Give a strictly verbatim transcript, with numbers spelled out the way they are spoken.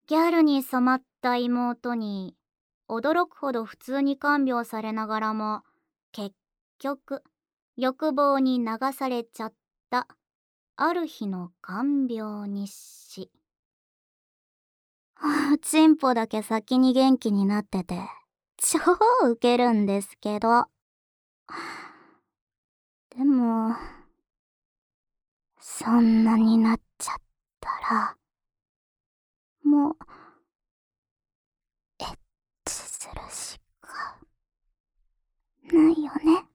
ギャルに染まった妹に驚くほど普通に看病されながらも結局欲望に流されちゃったある日の看病日誌。はあ、チンポだけ先に元気になってて超ウケるんですけど。でもそんなになっちゃったらもうエッチするしかないよね。